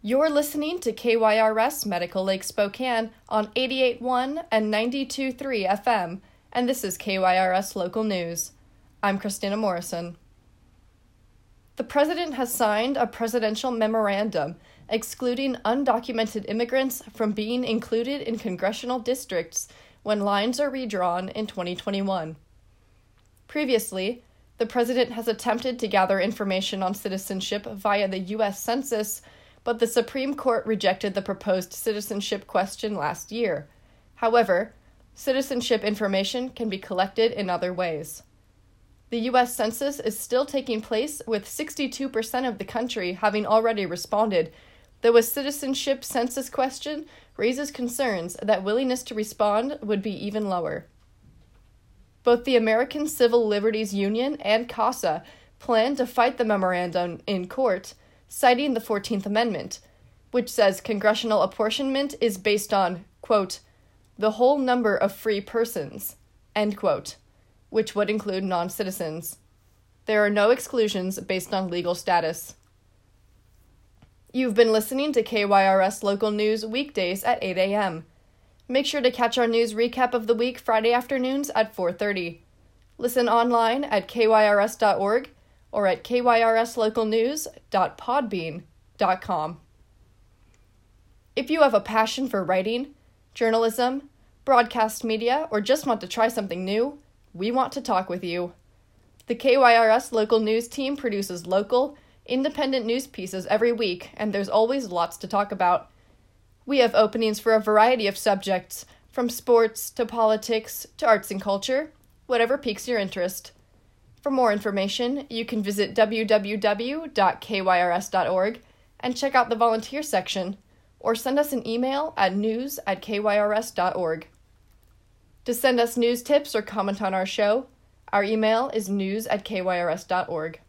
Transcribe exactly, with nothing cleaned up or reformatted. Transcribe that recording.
You're listening to K Y R S Medical Lake Spokane on eighty-eight point one and ninety-two point three F M, and this is K Y R S Local News. I'm Christina Morrison. The President has signed a presidential memorandum excluding undocumented immigrants from being included in congressional districts when lines are redrawn in twenty twenty-one. Previously, the President has attempted to gather information on citizenship via the U S Census, but the Supreme Court rejected the proposed citizenship question last year. However, citizenship information can be collected in other ways. The U S Census is still taking place, with sixty-two percent of the country having already responded, though a citizenship census question raises concerns that willingness to respond would be even lower. Both the American Civil Liberties Union and CASA plan to fight the memorandum in court, citing the fourteenth Amendment, which says congressional apportionment is based on, quote, the whole number of free persons, end quote, which would include non-citizens. There are no exclusions based on legal status. You've been listening to K Y R S Local News weekdays at eight a.m. Make sure to catch our news recap of the week Friday afternoons at four thirty. Listen online at K Y R S dot org or at K Y R S local news dot podbean dot com. If you have a passion for writing, journalism, broadcast media, or just want to try something new, we want to talk with you. The K Y R S Local News team produces local, independent news pieces every week, and there's always lots to talk about. We have openings for a variety of subjects, from sports to politics to arts and culture, whatever piques your interest. For more information, you can visit w w w dot K Y R S dot org and check out the volunteer section, or send us an email at news at K Y R S dot org. To send us news tips or comment on our show, our email is news at K Y R S dot org.